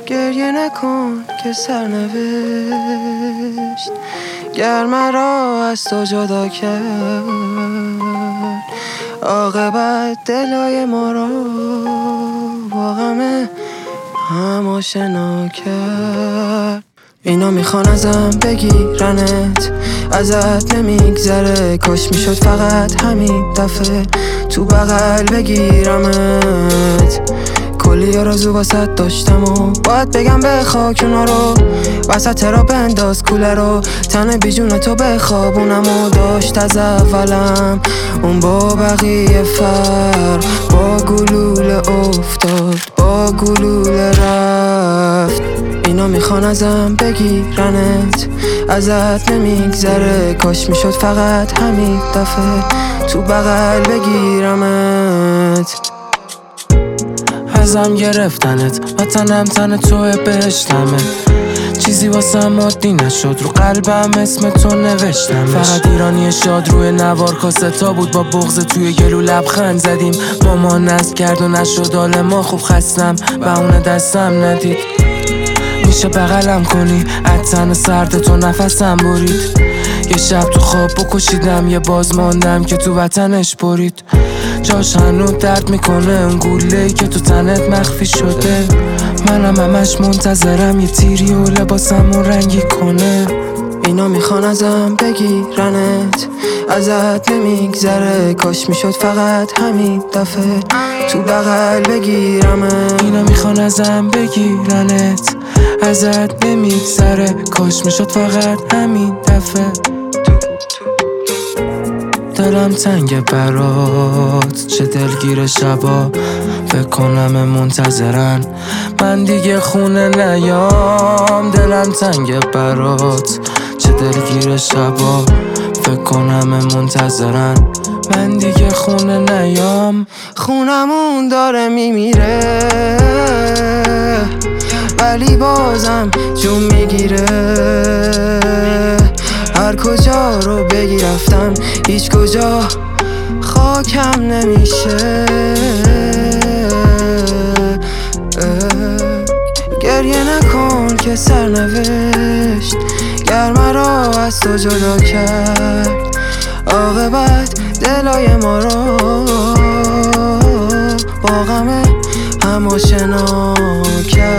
گریه نکن که سرنوشت گر مرا از تو جدا کرد، عاقبت دلای ما را با غم هم آشنا کرد. اینا میخوان ازم بگیرنت، ازت نمیگذره، کاش میشد فقط همین دفعه تو بغل بگیرمت. کلی آرزو واسط داشتم و باید بگم بخواه اونا رو، وسط را بنداز کوله رو، تن بیجون تو بخوابونم و داشت از اولم اون با بقیه فرق، با گلوله افتاد با گلوله رفت. اینا میخوان ازم بگیرنت، ازت نمیگذره، کاش میشد فقط همین دفعه تو بغل بگیرمت. ازم گرفتنت و تن توه بهشتمه، چیزی واسم عادی نشد، رو قلبم اسم تو نوشتم. فقط ایرانی شاد روی نوار کاستا بود، با بغض توی گلو لبخند زدیم. ماما نصب کرد و نشد حال ما خوب، خستم و اون دستم ندید. میشه بغلم کنی؟ از تن سرد تو نفسم برید. یه شب تو خواب بکشیدم، یه باز ماندم که تو وطنش برید. جاش هنوز درد میکنه اون گوله‌ای که تو تنت مخفی شده. منم همش منتظرم یه تیری و لباسمون رنگی کنه. اینا میخوان ازم بگیرنت، ازت نمیگذره، کاش میشد فقط همین دفعه تو بغل بگیرمت. اینا میخوان ازم بگیرنت، ازت نمیگذره، کاش میشد فقط همین دفعه. دلم تنگ برات، چه دلگیر شبا، فکر کنم منتظرن من دیگه خونه نیام. دلم تنگ برات، چه دلگیر شبا، فکر کنم منتظرن من دیگه خونه نیام. خونمون داره میمیره ولی بازم جون میگیره، هر کجا رو بگی رفتم هیچ کجا خاکم نمیشه. گریه نکن که سرنوشت گر مرا از تو جدا کرد، عاقبت دلای ما را با غم هم آشنا کرد.